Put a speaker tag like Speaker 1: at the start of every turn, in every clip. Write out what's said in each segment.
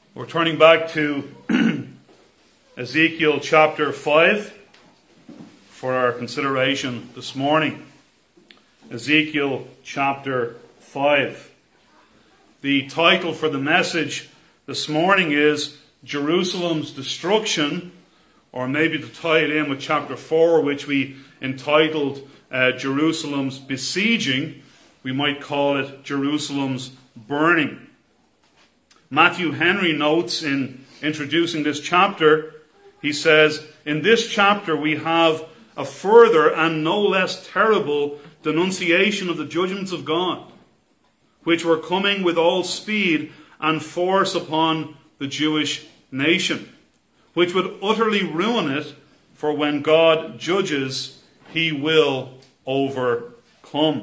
Speaker 1: We're turning back to Ezekiel chapter 5 for our consideration this morning. Ezekiel chapter 5. The title for the message this morning is Jerusalem's Destruction, or maybe to tie it in with chapter 4, which we entitled Jerusalem's Besieging, we might call it Jerusalem's Burning. Matthew Henry notes in introducing this chapter, he says, in this chapter we have a further and no less terrible denunciation of the judgments of God, which were coming with all speed and force upon the Jewish nation, which would utterly ruin it, for when God judges, he will overcome.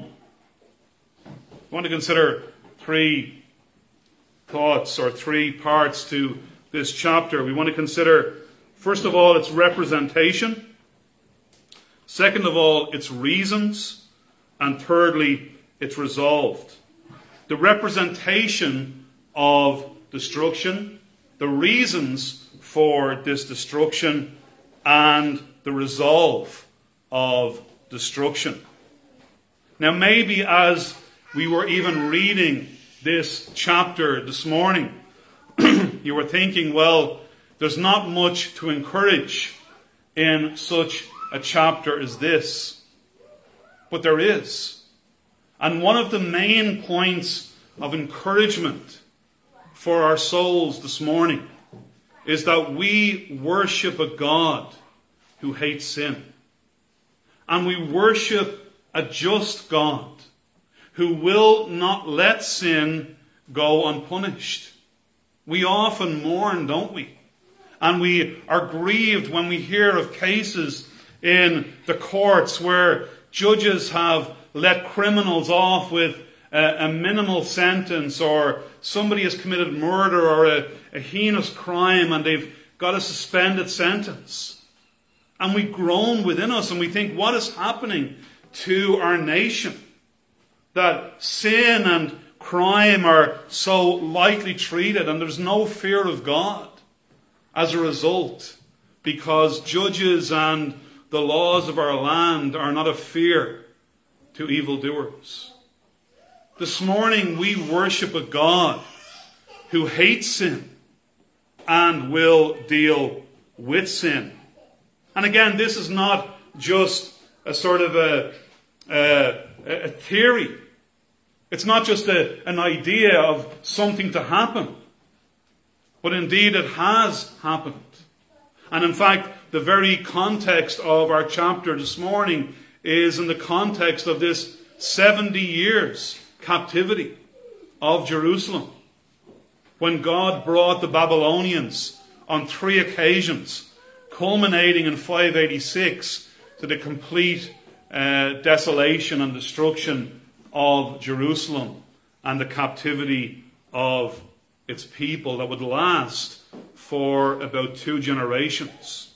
Speaker 1: I want to consider three thoughts or three parts to this chapter. We want to consider, first of all, its representation. Second of all, its reasons. And thirdly, its resolve. The representation of destruction, the reasons for this destruction, and the resolve of destruction. Now, maybe as we were even reading this chapter this morning, you were thinking, well, there's not much to encourage in such a chapter as this. But there is. And one of the main points of encouragement for our souls this morning is that we worship a God who hates sin. And we worship a just God who will not let sin go unpunished. We often mourn, don't we? And we are grieved when we hear of cases in the courts where judges have let criminals off with a minimal sentence, or somebody has committed murder or a heinous crime and they've got a suspended sentence. And we groan within us and we think, what is happening to our nation? That sin and crime are so lightly treated and there's no fear of God as a result, because judges and the laws of our land are not a fear to evildoers. This morning we worship a God who hates sin and will deal with sin. And again, this is not just a sort of a theory. It's not just an idea of something to happen. But indeed it has happened. And in fact, the very context of our chapter this morning is in the context of this 70 years captivity of Jerusalem, when God brought the Babylonians on 3 occasions, culminating in 586, to the complete desolation and destruction of Jerusalem and the captivity of its people that would last for about 2 generations.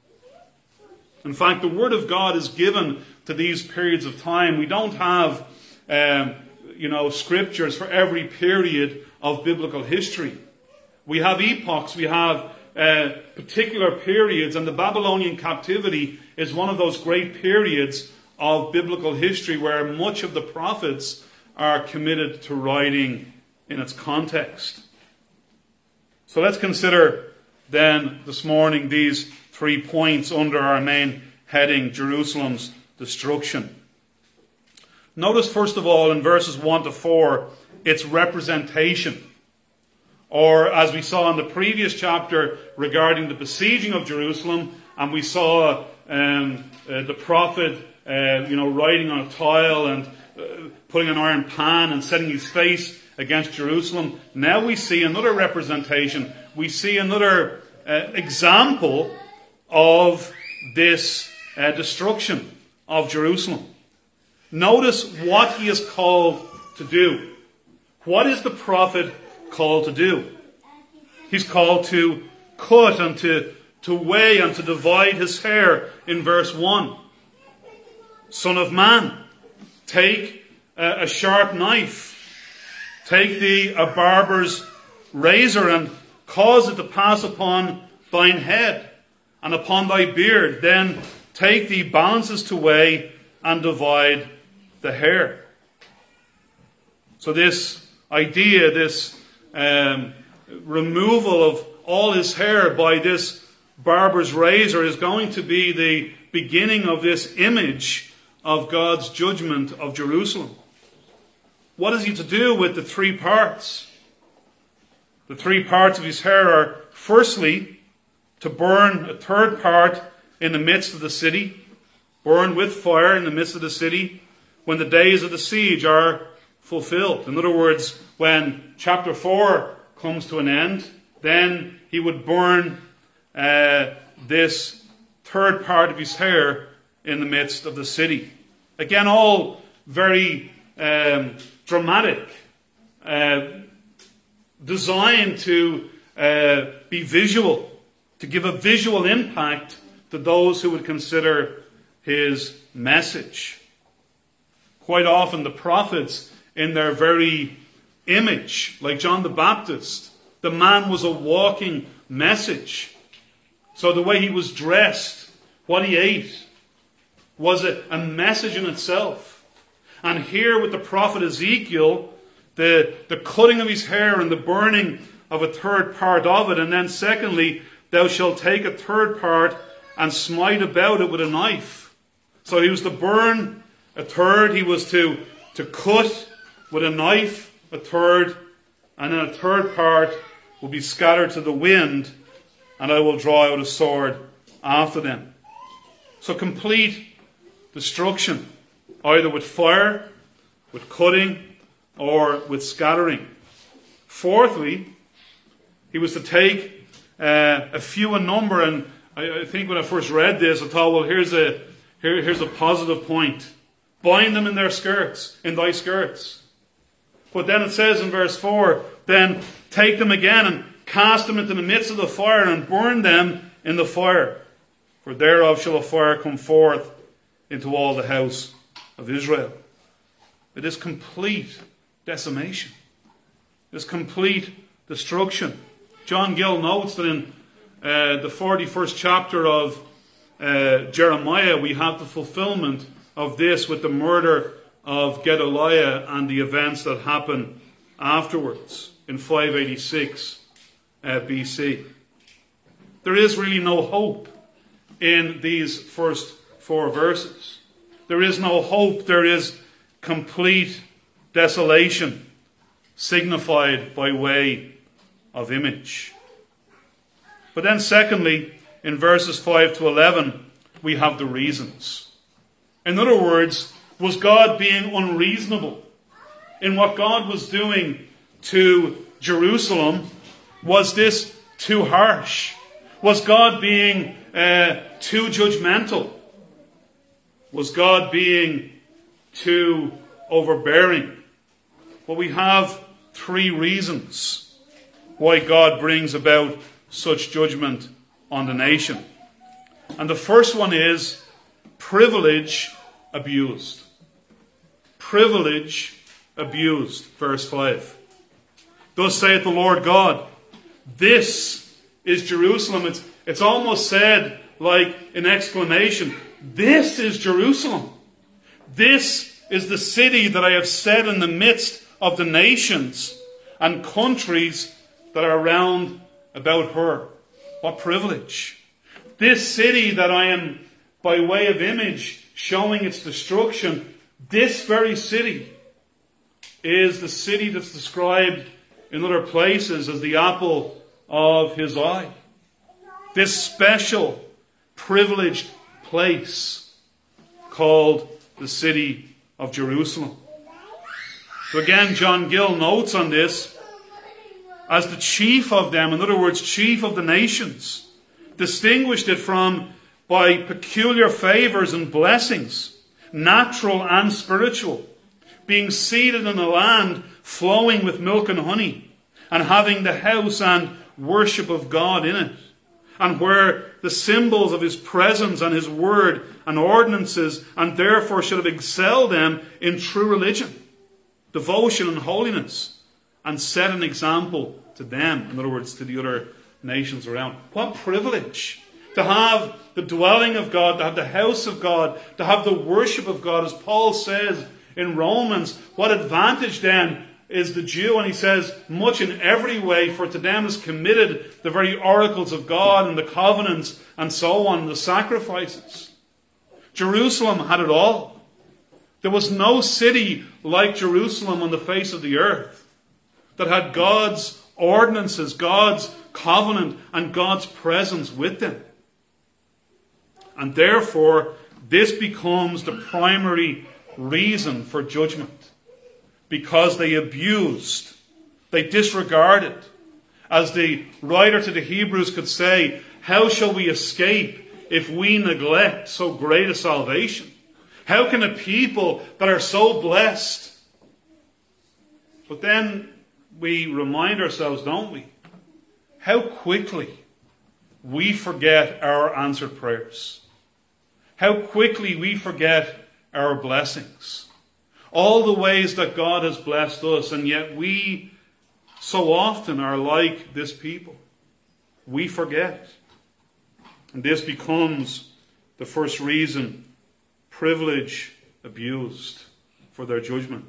Speaker 1: In fact, the Word of God is given to these periods of time. We don't have, scriptures for every period of biblical history. We have epochs, we have particular periods, and the Babylonian captivity is one of those great periods of biblical history where much of the prophets are committed to writing in its context. So let's consider then this morning these 3 points under our main heading, Jerusalem's destruction. Notice first of all in verses 1 to 4, its representation. Or as we saw in the previous chapter regarding the besieging of Jerusalem, and we saw the prophet writing on a tile and putting an iron pan and setting his face against Jerusalem. Now we see another representation. We see another example of this destruction of Jerusalem. Notice what he is called to do. What is the prophet called to do? He's called to cut and to weigh and to divide his hair in verse 1. Son of man, take a sharp knife. Take thee a barber's razor and cause it to pass upon thine head, and upon thy beard. Then take thee balances to weigh, and divide the hair. So this idea, this removal of all his hair by this barber's razor, is going to be the beginning of this image of God's judgment of Jerusalem. What is he to do with the three parts? The three parts of his hair are, firstly, to burn a third part in the midst of the city, burn with fire in the midst of the city, when the days of the siege are fulfilled. In other words, when chapter 4 comes to an end, then he would burn this third part of his hair in the midst of the city. Again, all very dramatic, designed to be visual, to give a visual impact to those who would consider his message. Quite often the prophets, in their very image, like John the Baptist, the man was a walking message. So the way he was dressed, what he ate, was a message in itself. And here with the prophet Ezekiel, the cutting of his hair and the burning of a third part of it. And then secondly, thou shalt take a third part and smite about it with a knife. So he was to burn a third, he was to cut with a knife a third, and then a third part will be scattered to the wind, and I will draw out a sword after them. So complete destruction, either with fire, with cutting, or with scattering. Fourthly, he was to take a few in number, and I think when I first read this, I thought, well, here's a positive point. Bind them in their skirts, in thy skirts. But then it says in verse 4, then take them again and cast them into the midst of the fire and burn them in the fire. For thereof shall a fire come forth into all the house of Israel. It is complete decimation. It is complete destruction. John Gill notes that in the 41st chapter of Jeremiah, we have the fulfillment of this with the murder of Gedaliah and the events that happen afterwards in 586 BC. There is really no hope in these first four verses. There is no hope. There is complete desolation signified by way of image. But then secondly, in verses 5 to 11, we have the reasons. In other words, was God being unreasonable in what God was doing to Jerusalem? Was this too harsh? Was God being too judgmental? Was God being too overbearing? Well, we have three reasons why God brings about such judgment on the nation. And the first one is privilege abused. Privilege abused. Verse 5. Thus saith the Lord God, this is Jerusalem. It's almost said like an exclamation. This is Jerusalem. This is the city that I have set in the midst of the nations and countries that are round about her. What privilege. This city that I am, by way of image, showing its destruction, this very city is the city that's described in other places as the apple of his eye. This special, privileged place called the city of Jerusalem. So again, John Gill notes on this, as the chief of them, in other words, chief of the nations, distinguished it from by peculiar favours and blessings, natural and spiritual, being seated in a land flowing with milk and honey, and having the house and worship of God in it, and where the symbols of his presence and his word and ordinances, and therefore should have excelled them in true religion, devotion and holiness, and set an example to them. In other words, to the other nations around. What privilege to have the dwelling of God, to have the house of God, to have the worship of God. As Paul says in Romans, what advantage then is the Jew? And he says, much in every way, for to them is committed the very oracles of God and the covenants and so on, the sacrifices. Jerusalem had it all. There was no city like Jerusalem on the face of the earth that had God's ordinances, God's covenant, and God's presence with them. And therefore, this becomes the primary reason for judgment. Because they abused, they disregarded. As the writer to the Hebrews could say, how shall we escape if we neglect so great a salvation? How can a people that are so blessed? But then we remind ourselves, don't we, how quickly we forget our answered prayers. How quickly we forget our blessings. All the ways that God has blessed us, and yet we so often are like this people. We forget. And this becomes the first reason: privilege abused for their judgment.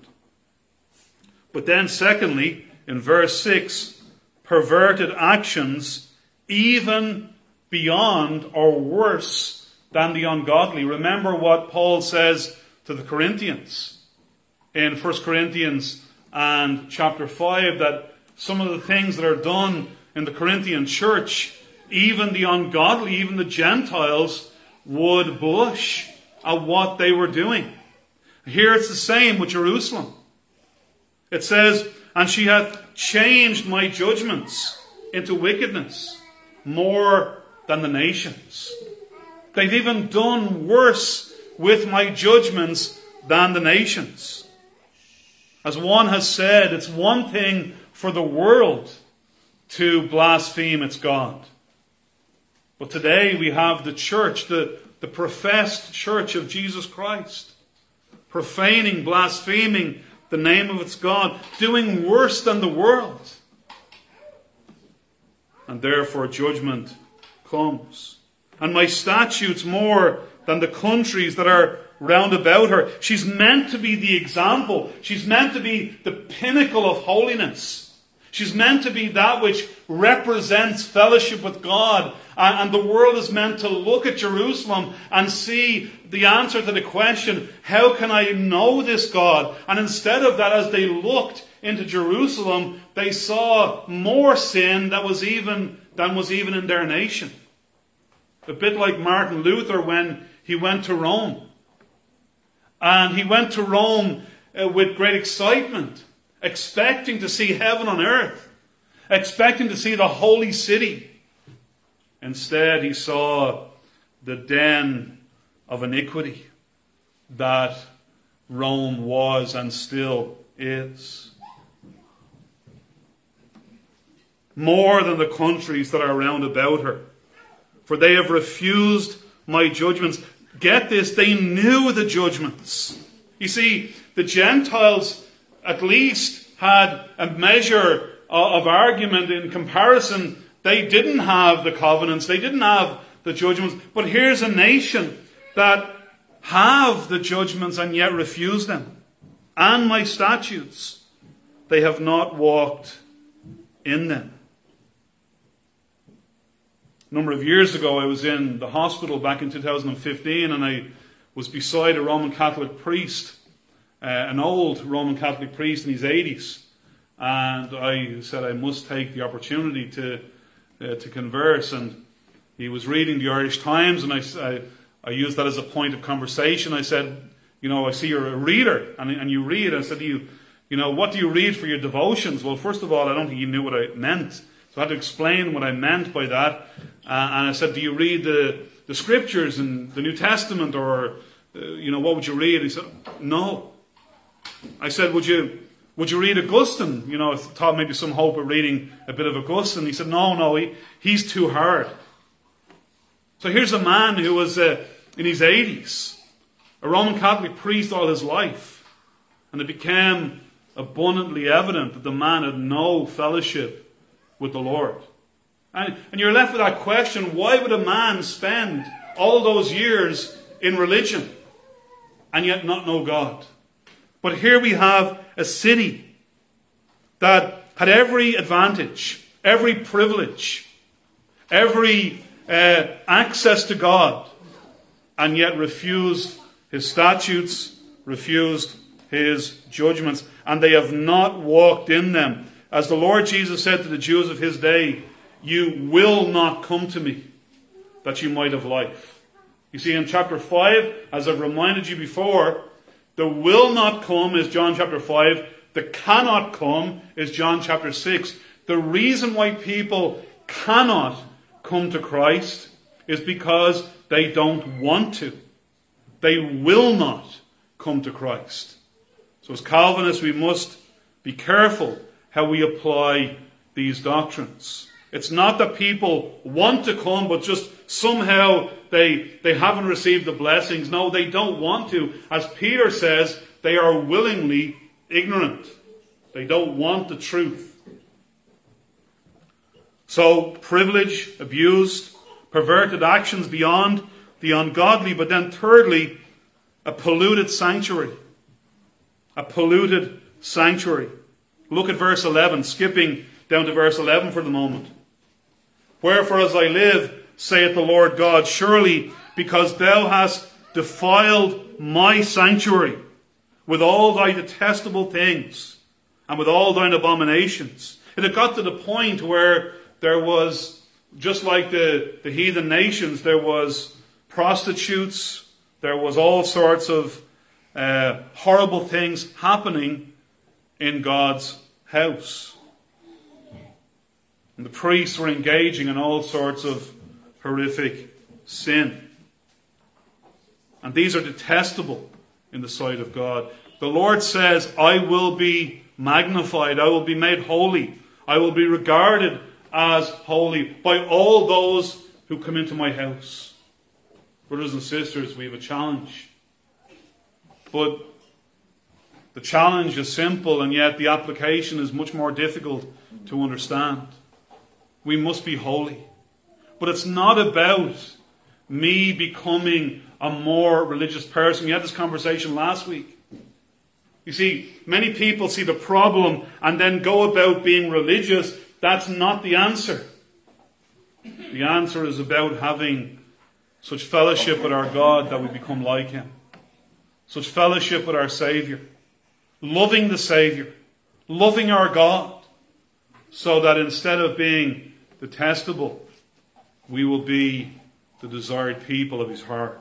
Speaker 1: But then secondly, in verse 6, perverted actions even beyond or worse than the ungodly. Remember what Paul says to the Corinthians in 1 Corinthians and chapter 5, that some of the things that are done in the Corinthian church, even the ungodly, even the Gentiles, would blush at what they were doing. Here it's the same with Jerusalem. It says, and she hath changed my judgments into wickedness more than the nations. They've even done worse with my judgments than the nations. As one has said, it's one thing for the world to blaspheme its God. But today we have the church, the professed church of Jesus Christ, profaning, blaspheming the name of its God, doing worse than the world. And therefore judgment comes. And my statutes more than the countries that are round about her. She's meant to be the example. She's meant to be the pinnacle of holiness. She's meant to be that which represents fellowship with God. And the world is meant to look at Jerusalem and see the answer to the question, how can I know this God? And instead of that, as they looked into Jerusalem, they saw more sin than was even in their nation. A bit like Martin Luther when he went to Rome. And he went to Rome with great excitement, expecting to see heaven on earth, expecting to see the holy city. Instead, he saw the den of iniquity that Rome was and still is. More than the countries that are round about her. For they have refused my judgments. Get this, they knew the judgments. You see, the Gentiles at least had a measure of argument in comparison. They didn't have the covenants, they didn't have the judgments. But here's a nation that have the judgments and yet refuse them. And my statutes, they have not walked in them. A number of years ago, I was in the hospital back in 2015, and I was beside a Roman Catholic priest, an old Roman Catholic priest in his 80s. And I said I must take the opportunity to converse. And he was reading the Irish Times, and I used that as a point of conversation. I said, I see you're a reader, and you read. I said, what do you read for your devotions? Well, first of all, I don't think he knew what I meant. So I had to explain what I meant by that. And I said, do you read the scriptures in the New Testament, or, what would you read? He said, no. I said, would you read Augustine? I thought maybe some hope of reading a bit of Augustine. He said, no, he's too hard. So here's a man who was in his 80s, a Roman Catholic priest all his life. And it became abundantly evident that the man had no fellowship with the Lord. And you're left with that question, why would a man spend all those years in religion and yet not know God? But here we have a city that had every advantage, every privilege, every access to God, and yet refused his statutes, refused his judgments, and they have not walked in them. As the Lord Jesus said to the Jews of his day, you will not come to me that you might have life. You see, in chapter 5, as I've reminded you before, the will not come is John chapter 5. The cannot come is John chapter 6. The reason why people cannot come to Christ is because they don't want to. They will not come to Christ. So as Calvinists, we must be careful how we apply these doctrines. It's not that people want to come, but just somehow they haven't received the blessings. No, they don't want to. As Peter says, they are willingly ignorant. They don't want the truth. So, privilege, abused, perverted actions beyond the ungodly. But then thirdly, a polluted sanctuary. A polluted sanctuary. Look at verse 11, skipping down to verse 11 for the moment. Wherefore as I live, saith the Lord God, surely because thou hast defiled my sanctuary with all thy detestable things and with all thine abominations. It had got to the point where there was, just like the heathen nations, there was prostitutes, there was all sorts of horrible things happening in God's house. And the priests were engaging in all sorts of horrific sin. And these are detestable in the sight of God. The Lord says, I will be magnified, I will be made holy, I will be regarded as holy by all those who come into my house. Brothers and sisters, we have a challenge. But the challenge is simple, and yet the application is much more difficult to understand. We must be holy. But it's not about me becoming a more religious person. We had this conversation last week. You see, many people see the problem and then go about being religious. That's not the answer. The answer is about having such fellowship with our God that we become like Him. Such fellowship with our Saviour. Loving the Saviour. Loving our God. So that instead of being detestable, we will be the desired people of His heart.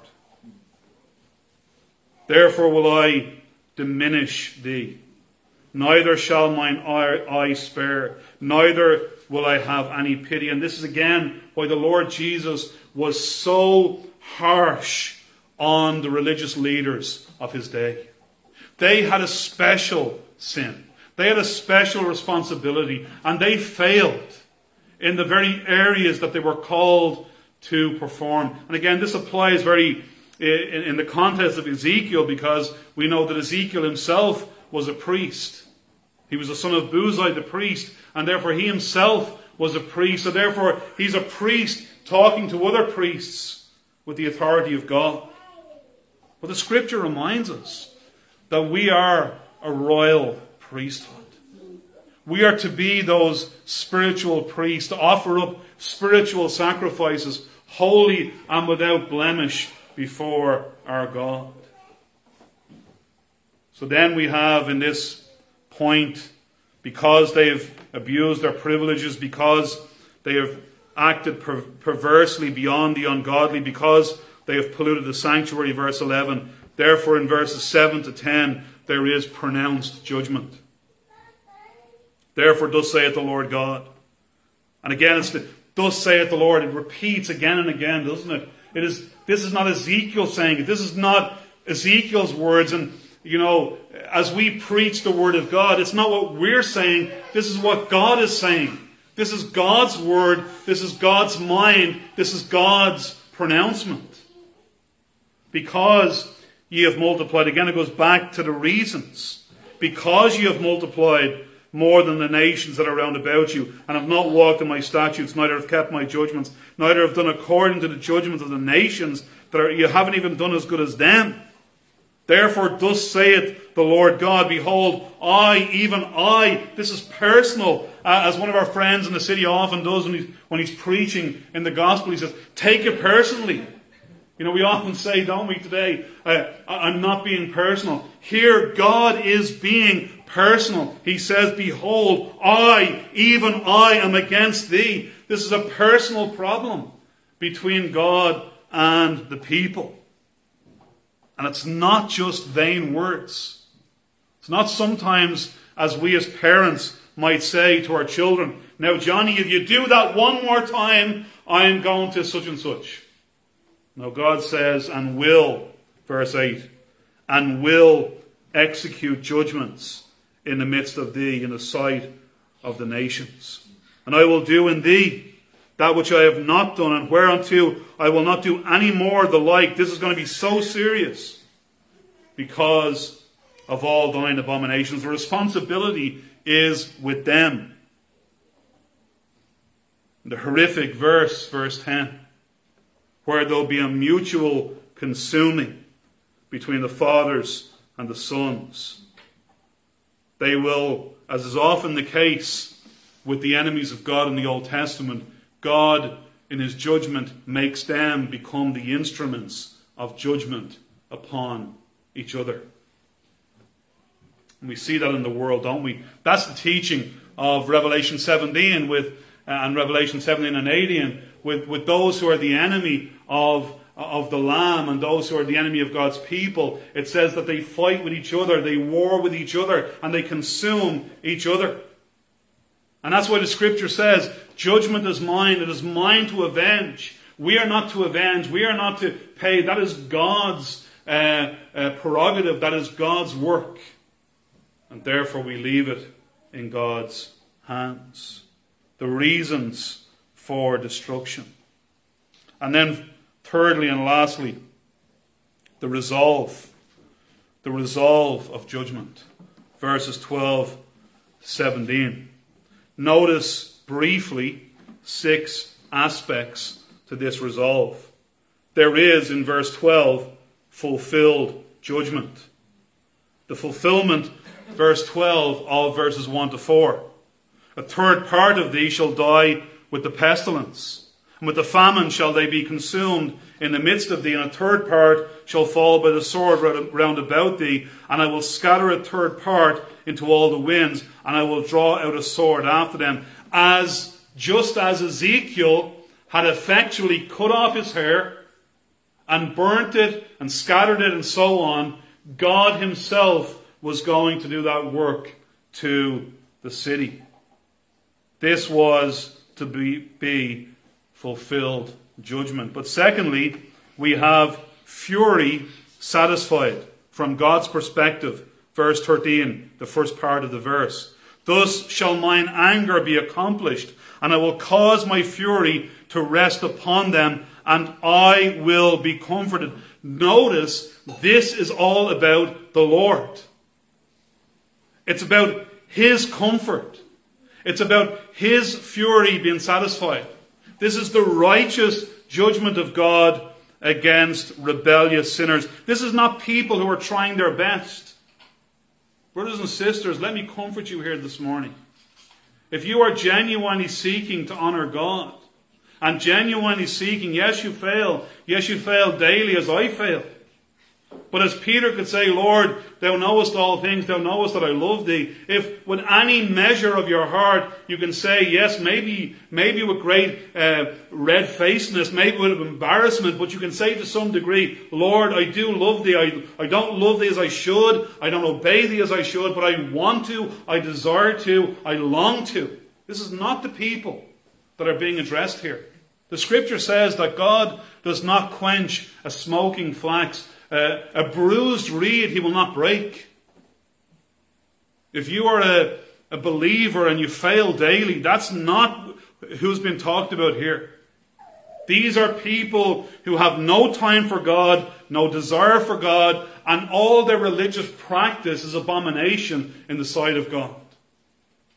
Speaker 1: Therefore will I diminish thee. Neither shall mine eye spare, neither will I have any pity. And this is again why the Lord Jesus was so harsh on the religious leaders of His day. They had a special sin. They had a special responsibility, and they failed in the very areas that they were called to perform. And again, this applies very in the context of Ezekiel, because we know that Ezekiel himself was a priest. He was the son of Buzai the priest, and therefore he himself was a priest. So therefore he's a priest talking to other priests with the authority of God. But the Scripture reminds us that we are a royal priesthood. We are to be those spiritual priests, to offer up spiritual sacrifices, holy and without blemish before our God. So then we have in this point, because they've abused their privileges, because they have acted perversely beyond the ungodly, because they have polluted the sanctuary, verse 11, therefore in verses 7 to 10 there is pronounced judgment. Therefore, thus saith the Lord God. And again, it's thus saith the Lord. It repeats again and again, doesn't it? This is not Ezekiel saying it. This is not Ezekiel's words. And, as we preach the Word of God, it's not what we're saying. This is what God is saying. This is God's word. This is God's mind. This is God's pronouncement. Because ye have multiplied. Again, it goes back to the reasons. Because ye have multiplied more than the nations that are round about you, and have not walked in my statutes, neither have kept my judgments, neither have done according to the judgments of the nations, you haven't even done as good as them. Therefore thus saith the Lord God, behold, I, even I, this is personal, as one of our friends in the city often does when he's preaching in the gospel. He says, take it personally. You know, we often say, don't we, today, I'm not being personal. Here, God is being personal. He says, behold, I, even I, am against thee. This is a personal problem between God and the people. And it's not just vain words. It's not sometimes, as we as parents might say to our children, now Johnny, if you do that one more time, I'm going to such and such. No, God says, and will, verse 8, and will execute judgments in the midst of thee, in the sight of the nations. And I will do in thee that which I have not done, and whereunto I will not do any more the like. This is going to be so serious because of all thine abominations. The responsibility is with them. The horrific verse 10, where there'll be a mutual consuming between the fathers and the sons. They will, as is often the case with the enemies of God in the Old Testament, God, in his judgment, makes them become the instruments of judgment upon each other. And we see that in the world, don't we? That's the teaching of Revelation 17 and Revelation 17 and 18 with those who are the enemy of the Lamb and those who are the enemy of God's people. It says that they fight with each other, they war with each other, and they consume each other. And that's why the scripture says, judgment is mine, it is mine to avenge. We are not to avenge, we are not to pay. That is God's prerogative, that is God's work. And therefore we leave it in God's hands. The reasons for destruction. And then thirdly and lastly, the resolve of judgment. Verses 12 to 17. Notice briefly 6 aspects to this resolve. There is, in verse 12, fulfilled judgment. The fulfillment, verse 12, of verses 1 to 4. A third part of thee shall die with the pestilence, and with the famine shall they be consumed in the midst of thee, and a third part shall fall by the sword round about thee, and I will scatter a third part into all the winds, and I will draw out a sword after them. Just as Ezekiel had effectually cut off his hair and burnt it and scattered it and so on, God himself was going to do that work to the city. This was to be fulfilled judgment. But secondly, we have fury satisfied from God's perspective. Verse 13, the first part of the verse. Thus shall mine anger be accomplished, and I will cause my fury to rest upon them, and I will be comforted. Notice, this is all about the Lord. It's about his comfort. It's about his fury being satisfied. This is the righteous judgment of God against rebellious sinners. This is not people who are trying their best. Brothers and sisters, let me comfort you here this morning. If you are genuinely seeking to honour God, and genuinely seeking, yes you fail daily as I fail. But as Peter could say, Lord, thou knowest all things, thou knowest that I love thee. If with any measure of your heart you can say, yes, maybe with great red-facedness, maybe with embarrassment, but you can say to some degree, Lord, I do love thee. I don't love thee as I should. I don't obey thee as I should, but I want to, I desire to, I long to. This is not the people that are being addressed here. The scripture says that God does not quench a smoking flax. A bruised reed he will not break. If you are a believer and you fail daily, that's not who's been talked about here. These are people who have no time for God, no desire for God, and all their religious practice is abomination in the sight of God.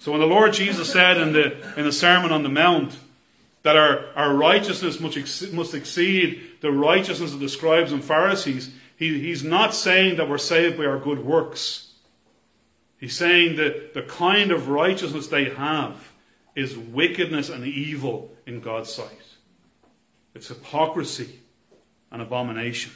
Speaker 1: So when the Lord Jesus said in the Sermon on the Mount that our righteousness must exceed the righteousness of the scribes and Pharisees, he's not saying that we're saved by our good works. He's saying that the kind of righteousness they have is wickedness and evil in God's sight. It's hypocrisy and abomination.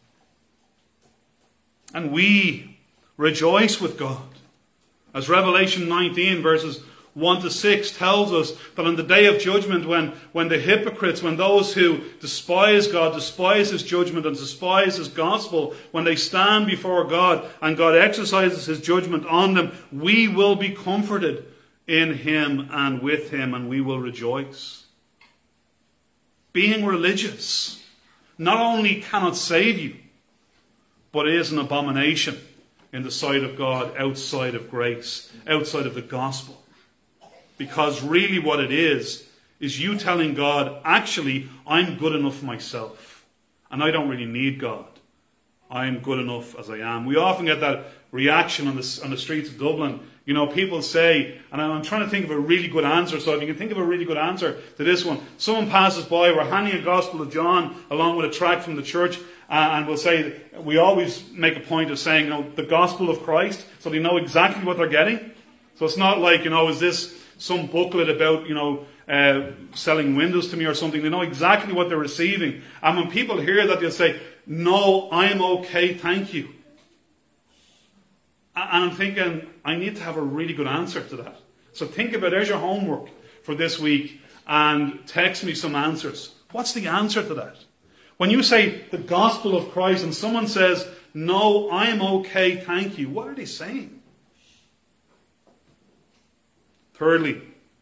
Speaker 1: And we rejoice with God. As Revelation 19 verses 1 to 6 tells us that on the day of judgment, when the hypocrites, when those who despise God, despise His judgment and despise His gospel, when they stand before God and God exercises His judgment on them, we will be comforted in Him and with Him, and we will rejoice. Being religious not only cannot save you, but is an abomination in the sight of God, outside of grace, outside of the gospel. Because really what it is you telling God, actually, I'm good enough myself. And I don't really need God. I'm good enough as I am. We often get that reaction on the streets of Dublin. You know, people say, and I'm trying to think of a really good answer, so if you can think of a really good answer to this one. Someone passes by, we're handing a Gospel of John along with a tract from the church, and we'll say, we always make a point of saying, you know, the Gospel of Christ, so they know exactly what they're getting. So it's not like, you know, is this some booklet about, you know, selling windows to me or something. They know exactly what they're receiving. And when people hear that, they'll say, no, I'm okay, thank you. And I'm thinking, I need to have a really good answer to that. So think about, there's your homework for this week, and text me some answers. What's the answer to that? When you say the gospel of Christ and someone says, no, I'm okay, thank you, what are they saying? Thirdly,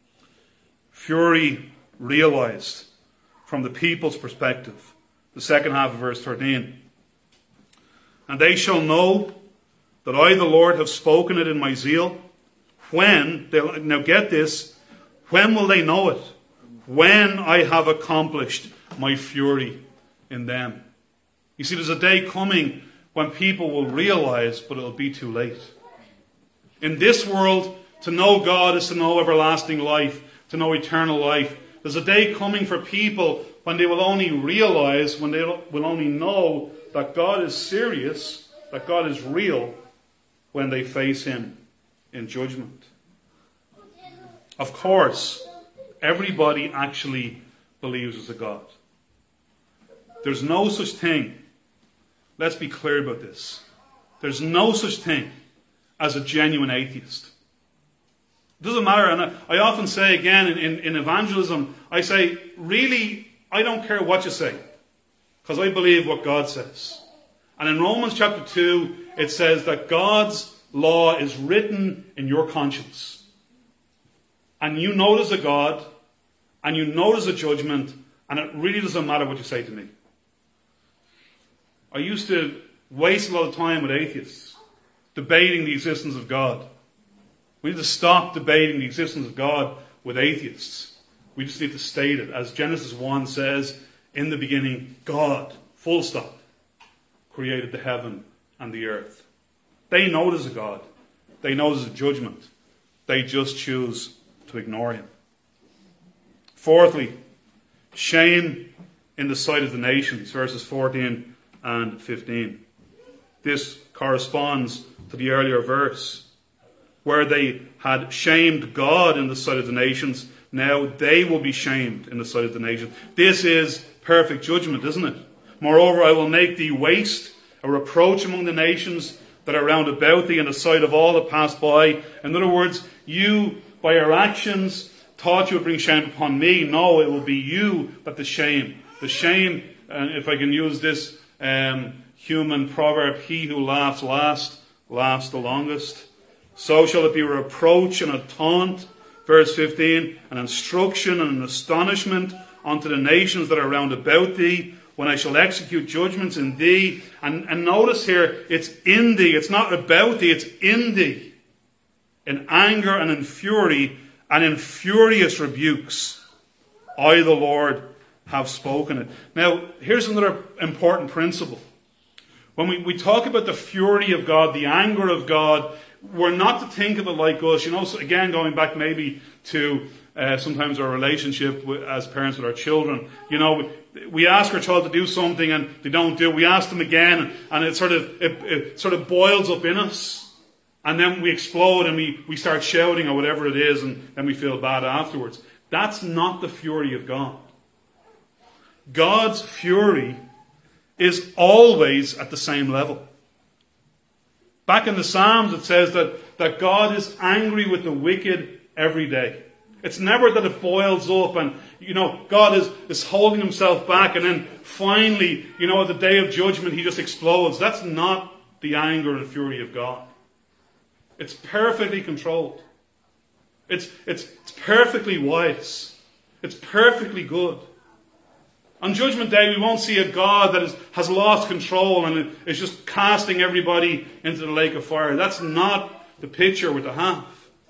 Speaker 1: fury realized from the people's perspective. The second half of verse 13. And they shall know that I, the Lord, have spoken it in my zeal. Now get this, when will they know it? When I have accomplished my fury in them. You see, there's a day coming when people will realize, but it'll be too late. In this world, to know God is to know everlasting life, to know eternal life. There's a day coming for people when they will only realize, when they will only know that God is serious, that God is real, when they face Him in judgment. Of course, everybody actually believes there's a God. There's no such thing, let's be clear about this, there's no such thing as a genuine atheist. It doesn't matter, and I often say again in evangelism, I say, really, I don't care what you say, because I believe what God says. And in Romans chapter 2, it says that God's law is written in your conscience. And you know there's a God, and you know there's a judgment, and it really doesn't matter what you say to me. I used to waste a lot of time with atheists, debating the existence of God. We need to stop debating the existence of God with atheists. We just need to state it. As Genesis 1 says, in the beginning, God, full stop, created the heaven and the earth. They know there's a God. They know there's a judgment. They just choose to ignore Him. Fourthly, shame in the sight of the nations, verses 14 and 15. This corresponds to the earlier verse, where they had shamed God in the sight of the nations. Now they will be shamed in the sight of the nations. This is perfect judgment, isn't it? Moreover, I will make thee waste, a reproach among the nations that are round about thee, in the sight of all that pass by. In other words, you, by your actions, thought you would bring shame upon me. No, it will be you that the shame. The shame, if I can use this human proverb, he who laughs last, laughs the longest. So shall it be a reproach and a taunt, verse 15, an instruction and an astonishment unto the nations that are round about thee, when I shall execute judgments in thee. And notice here, it's in thee, it's not about thee, it's in thee. In anger and in fury and in furious rebukes, I, the Lord, have spoken it. Now, here's another important principle. When we talk about the fury of God, the anger of God, we're not to think of it like us. So again, going back maybe to sometimes our relationship as parents with our children. We ask our child to do something and they don't do it. We ask them again, and it sort of boils up in us. And then we explode and we start shouting or whatever it is, and then we feel bad afterwards. That's not the fury of God. God's fury is always at the same level. Back in the Psalms it says that God is angry with the wicked every day. It's never that it boils up and, God is holding himself back and then finally, at the day of judgment he just explodes. That's not the anger and fury of God. It's perfectly controlled. It's perfectly wise. It's perfectly good. On Judgment Day, we won't see a God that has lost control and is just casting everybody into the lake of fire. That's not the picture we're to have.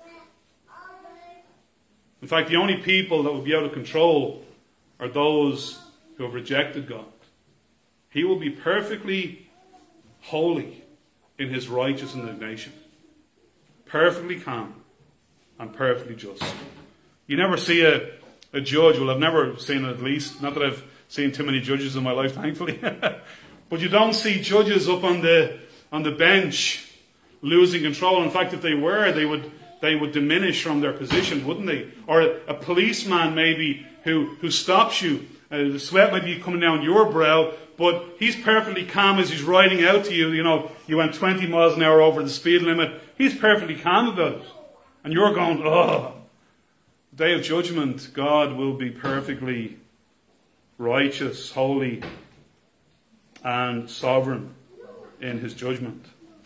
Speaker 1: In fact, the only people that will be out of control are those who have rejected God. He will be perfectly holy in his righteous indignation. Perfectly calm and perfectly just. You never see a judge, well, I've never seen it, at least, not that I've seen too many judges in my life, thankfully, but you don't see judges up on the bench losing control. In fact, if they were, they would diminish from their position, wouldn't they? Or a policeman maybe who stops you. The sweat might be coming down your brow, but he's perfectly calm as he's riding out to you. You went 20 miles an hour over the speed limit. He's perfectly calm about it. And you're going, oh. The day of judgment, God will be perfectly righteous, holy, and sovereign in his judgment.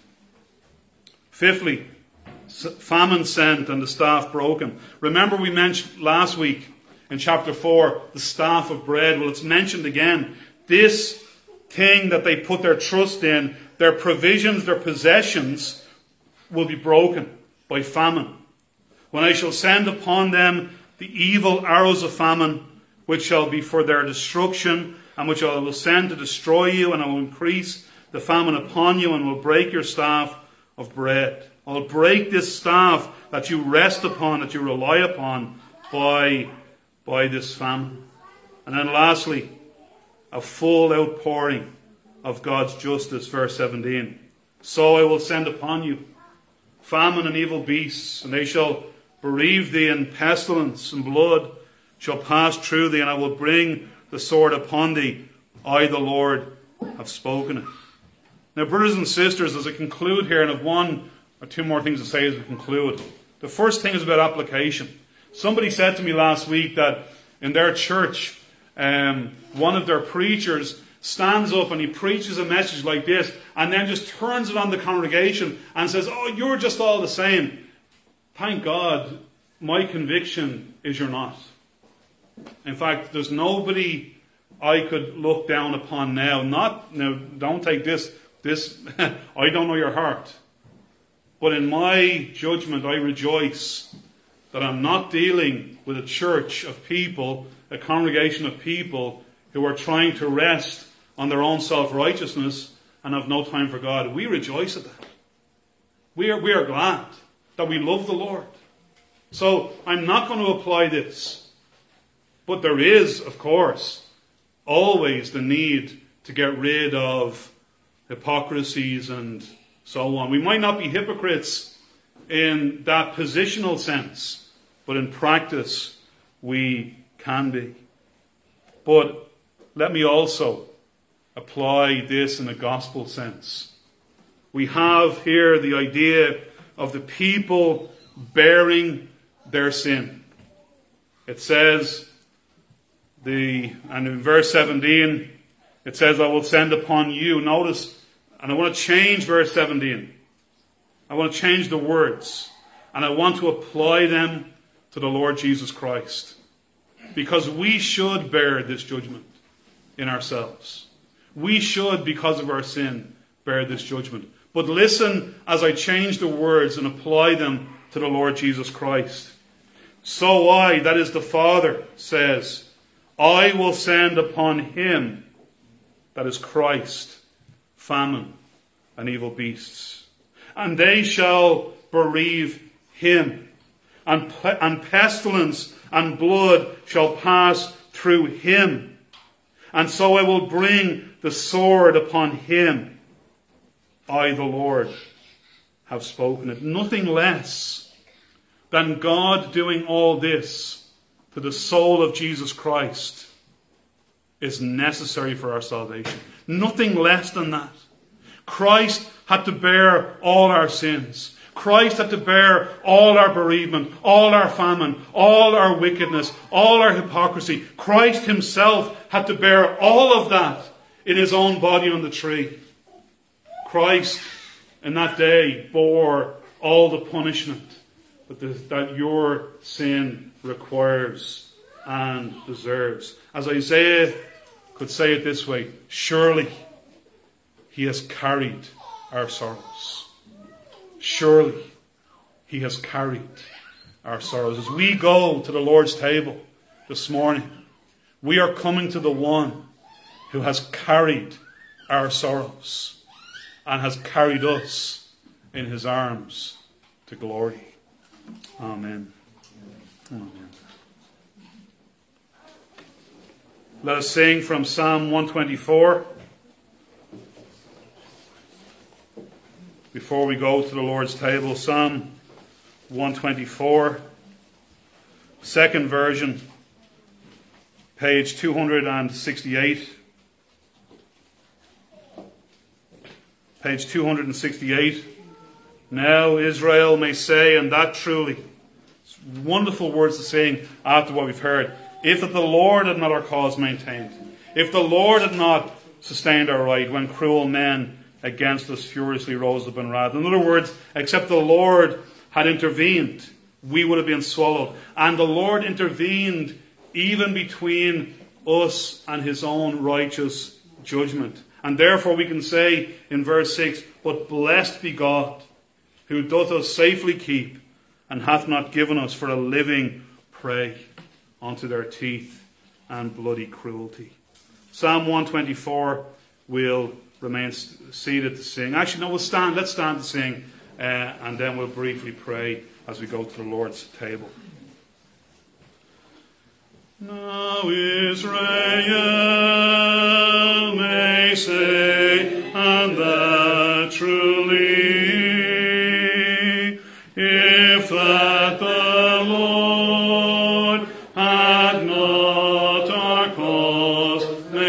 Speaker 1: Fifthly, famine sent and the staff broken. Remember we mentioned last week in chapter 4, the staff of bread. Well, it's mentioned again. This thing that they put their trust in, their provisions, their possessions, will be broken by famine. When I shall send upon them the evil arrows of famine, which shall be for their destruction, and which I will send to destroy you, and I will increase the famine upon you, and will break your staff of bread. I'll break this staff that you rest upon, that you rely upon, by this famine. And then lastly, a full outpouring of God's justice, verse 17. So I will send upon you famine and evil beasts, and they shall bereave thee, and pestilence and blood shall pass through thee, and I will bring the sword upon thee. I, the Lord, have spoken it. Now, brothers and sisters, as I conclude here, and I have one or two more things to say as we conclude. The first thing is about application. Somebody said to me last week that in their church, one of their preachers stands up and he preaches a message like this and then just turns it on the congregation and says, oh, you're just all the same. Thank God, my conviction is you're not. In fact, there's nobody I could look down upon now. Now, don't take this, I don't know your heart. But in my judgment, I rejoice that I'm not dealing with a church of people, a congregation of people who are trying to rest on their own self-righteousness and have no time for God. We rejoice at that. We are glad that we love the Lord. So I'm not going to apply this. But there is, of course, always the need to get rid of hypocrisies and so on. We might not be hypocrites in that positional sense, but in practice we can be. But let me also apply this in a gospel sense. We have here the idea of the people bearing their sin. It says, and in verse 17, it says, I will send upon you. Notice, and I want to change verse 17. I want to change the words. And I want to apply them to the Lord Jesus Christ. Because we should bear this judgment in ourselves. We should, because of our sin, bear this judgment. But listen as I change the words and apply them to the Lord Jesus Christ. So I, that is the Father, says, I will send upon him, that is Christ, famine and evil beasts. And they shall bereave him. And pestilence and blood shall pass through him. And so I will bring the sword upon him. I, the Lord, have spoken it. Nothing less than God doing all this to the soul of Jesus Christ is necessary for our salvation. Nothing less than that. Christ had to bear all our sins. Christ had to bear all our bereavement, all our famine, all our wickedness, all our hypocrisy. Christ himself had to bear all of that in his own body on the tree. Christ, in that day, bore all the punishment that your sin requires and deserves. As Isaiah could say it this way, surely he has carried our sorrows. Surely he has carried our sorrows. As we go to the Lord's table this morning, we are coming to the one who has carried our sorrows and has carried us in his arms to glory. Amen. Amen. Let us sing from Psalm 124. Before we go to the Lord's table, Psalm 124, second version, page 268. Page 268. Now Israel may say, and that truly. It's wonderful words to sing after what we've heard. If that the Lord had not our cause maintained, if the Lord had not sustained our right when cruel men against us furiously rose up in wrath. In other words, except the Lord had intervened, we would have been swallowed. And the Lord intervened even between us and his own righteous judgment. And therefore we can say in verse 6, but blessed be God, who doth us safely keep, and hath not given us for a living prey unto their teeth and bloody cruelty. Psalm 124 will remain seated to sing. Actually, no, we'll stand. Let's stand to sing, and then we'll briefly pray as we go to the Lord's table. Now Israel may say, and that truly, if that the Lord had not our cause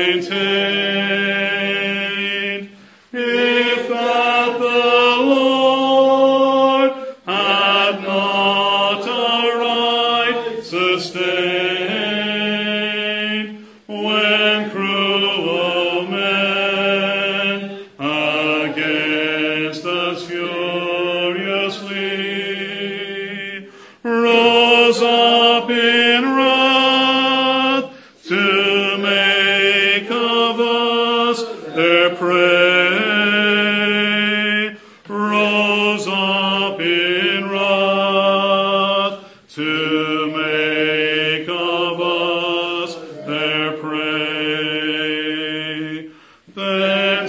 Speaker 1: maintained, if that the Lord had not our right sustained, when cruel men against us furiously rose up in wrath to make of us their prey, rose up in wrath to make of us their prey, then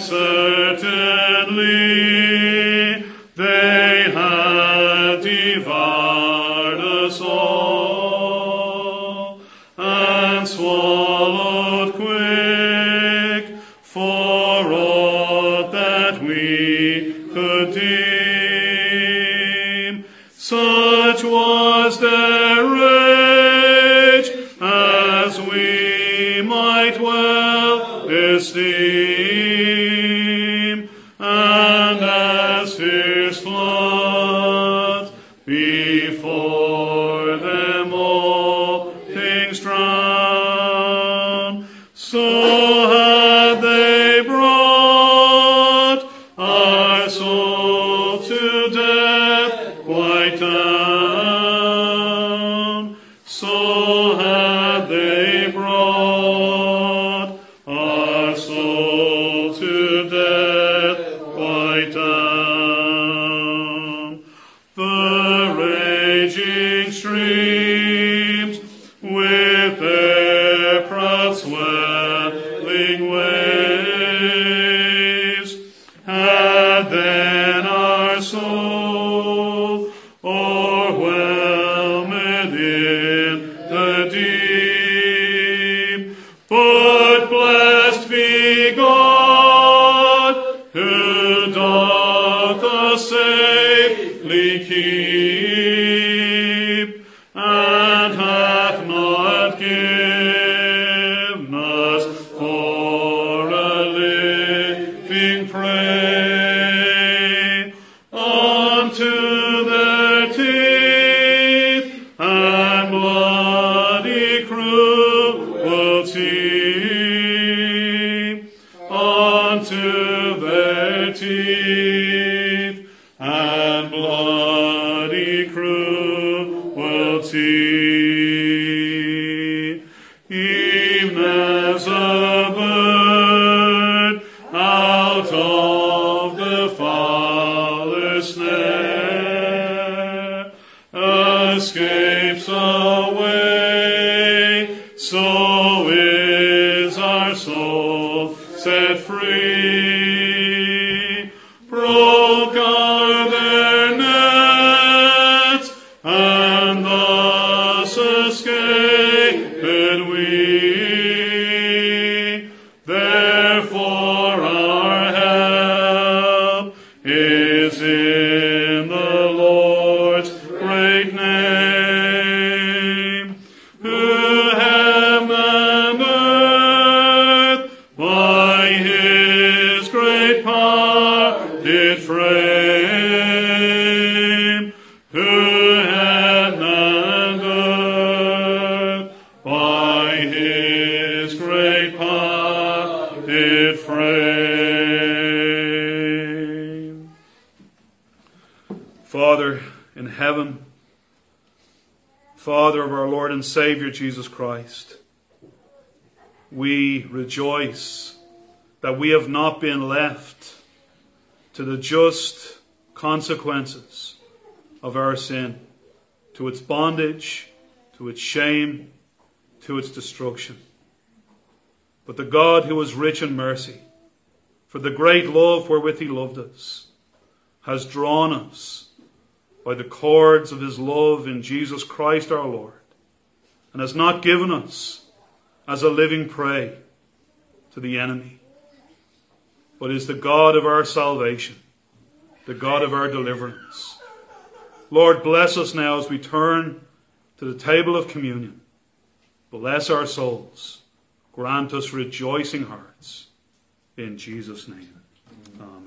Speaker 1: certainly they had devoured us all, and swallowed quick for aught that we could deem. Such was their rage as we might well esteem, and as fierce floods before them all things drown, so had they brought our soul to death quite down. So had they brought our soul to death quite down. The raging streams with their proud swelling waves had then our soul and hath not given us for a living prey unto their teeth and bloody cruelty, unto their teeth and bloody cruelty, even as a bird out of the fowler's snare escapes away, so is our soul set free. Broke are their nets, and thus escaped we. Therefore our help is in the Lord's great name, who heaven and earth by his great power did frame, who heaven and earth by his great power did frame. Father in heaven, Father of our Lord and Savior Jesus Christ, we rejoice that we have not been left to the just consequences of our sin, to its bondage, to its shame, to its destruction. But the God who is rich in mercy, for the great love wherewith he loved us, has drawn us by the cords of his love in Jesus Christ our Lord, and has not given us as a living prey to the enemy, but is the God of our salvation, the God of our deliverance. Lord, bless us now as we turn to the table of communion. Bless our souls. Grant us rejoicing hearts. In Jesus' name. Amen.